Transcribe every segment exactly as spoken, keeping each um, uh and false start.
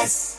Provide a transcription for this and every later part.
S.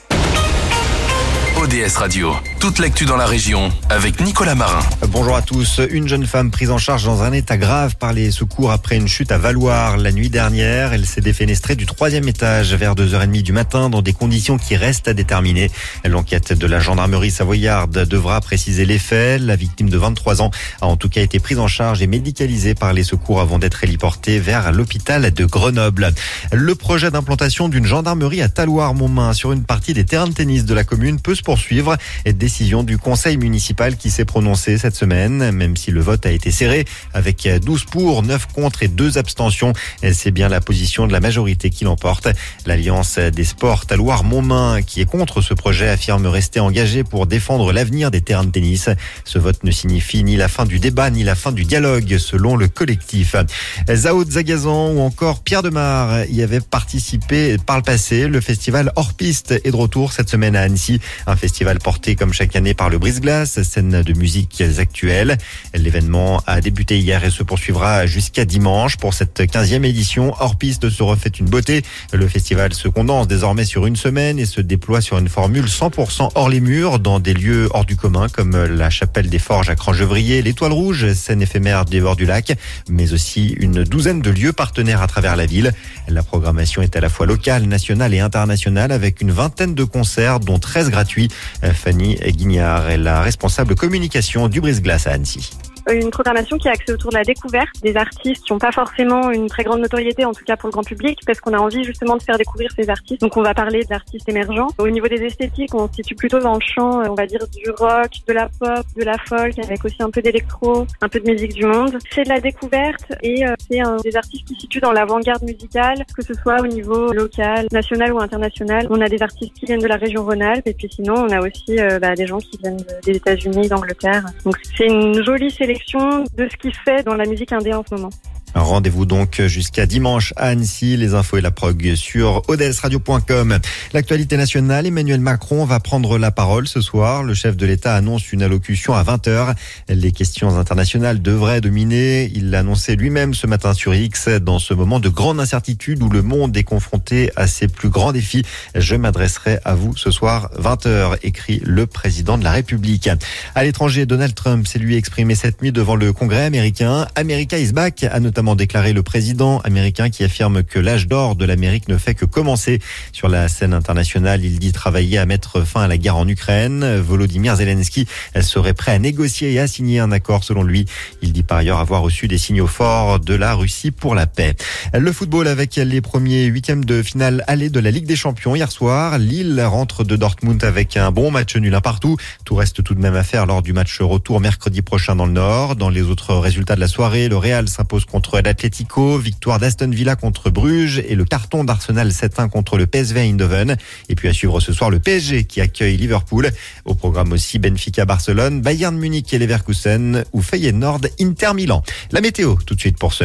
O D S Radio, toute l'actu dans la région avec Nicolas Marin. Bonjour à tous. Une jeune femme prise en charge dans un état grave par les secours après une chute à Valloire la nuit dernière. Elle s'est défenestrée du troisième étage vers deux heures trente du matin dans des conditions qui restent à déterminer. L'enquête de la gendarmerie savoyarde devra préciser les faits. La victime de vingt-trois ans a en tout cas été prise en charge et médicalisée par les secours avant d'être héliportée vers l'hôpital de Grenoble. Le projet d'implantation d'une gendarmerie à Talloires-Montmain sur une partie des terrains de tennis de la commune peut se poursuivre. Décision du conseil municipal qui s'est prononcé cette semaine, même si le vote a été serré avec douze pour, neuf contre et deux abstentions. C'est bien la position de la majorité qui l'emporte. L'Alliance des sports Talloires-Montmain, qui est contre ce projet, affirme rester engagée pour défendre l'avenir des terrains de tennis. Ce vote ne signifie ni la fin du débat ni la fin du dialogue, selon le collectif. Zao Zagazan ou encore Pierre Demar y avaient participé par le passé. Le festival Hors Piste est de retour cette semaine à Annecy. Un festival porté comme chaque année par le Brise-Glace, scène de musique actuelle. L'événement a débuté hier et se poursuivra jusqu'à dimanche. Pour cette quinzième édition, Hors Piste se refait une beauté. Le festival se condense désormais sur une semaine et se déploie sur une formule cent pour cent hors les murs, dans des lieux hors du commun comme la Chapelle des Forges à Crangevrier, l'Étoile Rouge, scène éphémère des bords du lac, mais aussi une douzaine de lieux partenaires à travers la ville. La programmation est à la fois locale, nationale et internationale avec une vingtaine de concerts, dont treize gratuits. Fanny Guignard est la responsable communication du Brise-Glace à Annecy. Une programmation qui est axée autour de la découverte des artistes qui n'ont pas forcément une très grande notoriété, en tout cas pour le grand public, parce qu'on a envie justement de faire découvrir ces artistes. Donc on va parler d'artistes émergents. Au niveau des esthétiques, on se situe plutôt dans le champ, on va dire du rock, de la pop, de la folk, avec aussi un peu d'électro, un peu de musique du monde. C'est de la découverte et euh, c'est un des artistes qui se situent dans l'avant-garde musicale, que ce soit au niveau local, national ou international. On a des artistes qui viennent de la région Rhône-Alpes et puis sinon on a aussi euh, bah, des gens qui viennent des États-Unis, d'Angleterre. Donc c'est une jolie sélection de ce qui se fait dans la musique indé en ce moment. Rendez-vous donc jusqu'à dimanche à Annecy. Les infos et la prog sur o d s radio point com. L'actualité nationale, Emmanuel Macron va prendre la parole ce soir. Le chef de l'État annonce une allocution à vingt heures. Les questions internationales devraient dominer. Il l'a annoncé lui-même ce matin sur X. Dans ce moment de grande incertitude où le monde est confronté à ses plus grands défis, je m'adresserai à vous ce soir vingt heures, écrit le président de la République. À l'étranger, Donald Trump s'est lui exprimé cette nuit devant le Congrès américain. America is back, a notamment déclaré le président américain qui affirme que l'âge d'or de l'Amérique ne fait que commencer. Sur la scène internationale, il dit travailler à mettre fin à la guerre en Ukraine. Volodymyr Zelensky serait prêt à négocier et à signer un accord selon lui. Il dit par ailleurs avoir reçu des signaux forts de la Russie pour la paix. Le football avec les premiers huitièmes de finale aller de la Ligue des Champions hier soir. Lille rentre de Dortmund avec un bon match nul un partout. Tout reste tout de même à faire lors du match retour mercredi prochain dans le Nord. Dans les autres résultats de la soirée, le Real s'impose contre l'Atlético, victoire d'Aston Villa contre Bruges et le carton d'Arsenal sept un contre le P S V Eindhoven. Et puis à suivre ce soir le P S G qui accueille Liverpool. Au programme aussi Benfica-Barcelone, Bayern Munich et Leverkusen ou Feyenoord Inter Milan. La météo tout de suite pour ce